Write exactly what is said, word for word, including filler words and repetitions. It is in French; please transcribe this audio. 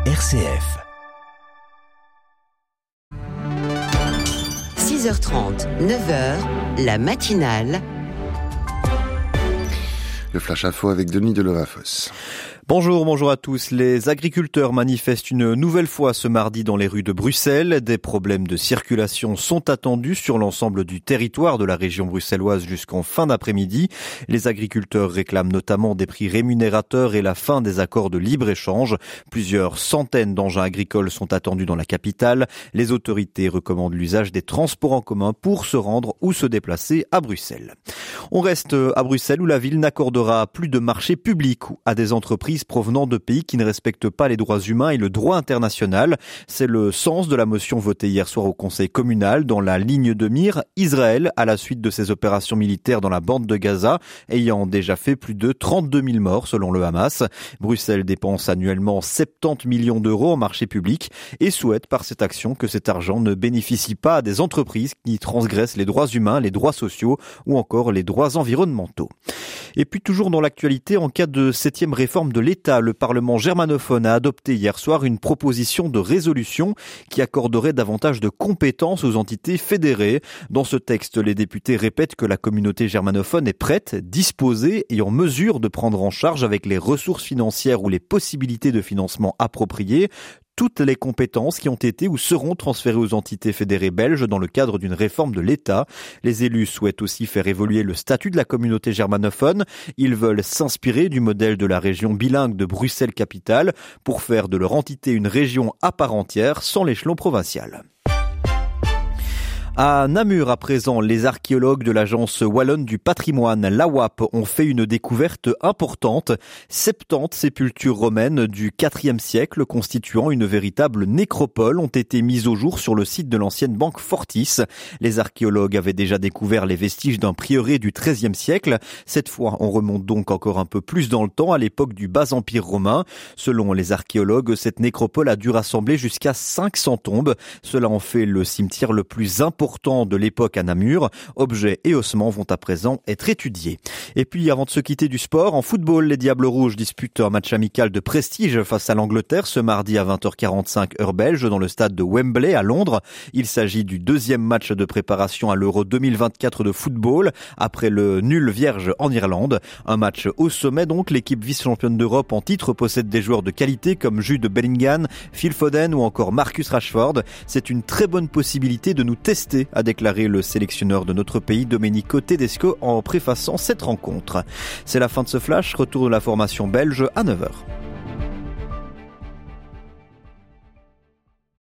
R C F. six heures trente, neuf heures, la matinale. Le Flash Info avec Denis Delorafosse. Bonjour, bonjour à tous. Les agriculteurs manifestent une nouvelle fois ce mardi dans les rues de Bruxelles. Des problèmes de circulation sont attendus sur l'ensemble du territoire de la région bruxelloise jusqu'en fin d'après-midi. Les agriculteurs réclament notamment des prix rémunérateurs et la fin des accords de libre-échange. Plusieurs centaines d'engins agricoles sont attendus dans la capitale. Les autorités recommandent l'usage des transports en commun pour se rendre ou se déplacer à Bruxelles. On reste à Bruxelles où la ville n'accordera plus de marchés publics à des entreprises provenant de pays qui ne respectent pas les droits humains et le droit international. C'est le sens de la motion votée hier soir au Conseil communal dans la ligne de mire Israël à la suite de ses opérations militaires dans la bande de Gaza, ayant déjà fait plus de trente-deux mille morts selon le Hamas. Bruxelles dépense annuellement soixante-dix millions d'euros en marché public et souhaite par cette action que cet argent ne bénéficie pas à des entreprises qui transgressent les droits humains, les droits sociaux ou encore les droits environnementaux. Et puis toujours dans l'actualité, en cas de septième réforme de l'État, le Parlement germanophone a adopté hier soir une proposition de résolution qui accorderait davantage de compétences aux entités fédérées. Dans ce texte, les députés répètent que la communauté germanophone est prête, disposée et en mesure de prendre en charge avec les ressources financières ou les possibilités de financement appropriées toutes les compétences qui ont été ou seront transférées aux entités fédérées belges dans le cadre d'une réforme de l'État. Les élus souhaitent aussi faire évoluer le statut de la communauté germanophone. Ils veulent s'inspirer du modèle de la région bilingue de Bruxelles-Capitale pour faire de leur entité une région à part entière sans l'échelon provincial. À Namur, à présent, les archéologues de l'agence wallonne du patrimoine, l'A W A P, ont fait une découverte importante. soixante-dix sépultures romaines du quatrième siècle, constituant une véritable nécropole, ont été mises au jour sur le site de l'ancienne banque Fortis. Les archéologues avaient déjà découvert les vestiges d'un prieuré du treizième siècle. Cette fois, on remonte donc encore un peu plus dans le temps, à l'époque du bas empire romain. Selon les archéologues, cette nécropole a dû rassembler jusqu'à cinq cents tombes. Cela en fait le cimetière le plus important de l'époque à Namur. Objets et ossements vont à présent être étudiés. Et puis, avant de se quitter du sport, en football, les Diables Rouges disputent un match amical de prestige face à l'Angleterre ce mardi à vingt heures quarante-cinq heure belge dans le stade de Wembley à Londres. Il s'agit du deuxième match de préparation à l'Euro deux mille vingt-quatre de football après le nul vierge en Irlande. Un match au sommet donc. L'équipe vice-championne d'Europe en titre possède des joueurs de qualité comme Jude Bellingham, Phil Foden ou encore Marcus Rashford. C'est une très bonne possibilité de nous tester, a déclaré le sélectionneur de notre pays, Domenico Tedesco, en préfaçant cette rencontre. C'est la fin de ce flash. Retour de la formation belge à neuf heures.